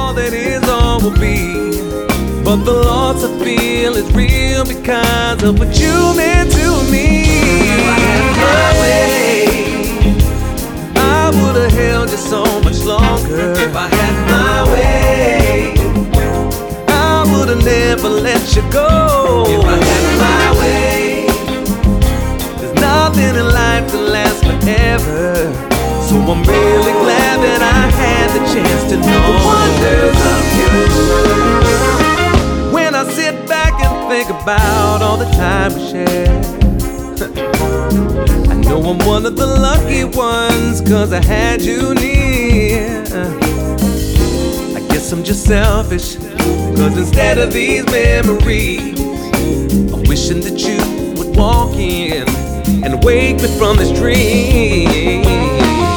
all that is all will be. But the loss I feel is real because of what you meant to me. If I had my way, I would've held you so much longer. if I had my way, I would've never let you go. if I had my way, There's nothing in life that lasts forever, so I'm really glad that I had the chance to know the wonders of you. When I sit back and think about all the time we shared, I know I'm one of the lucky ones, 'cause I had you near. I guess I'm just selfish, 'cause instead of these memories, I'm wishing that you would walk in and wake me from this dream.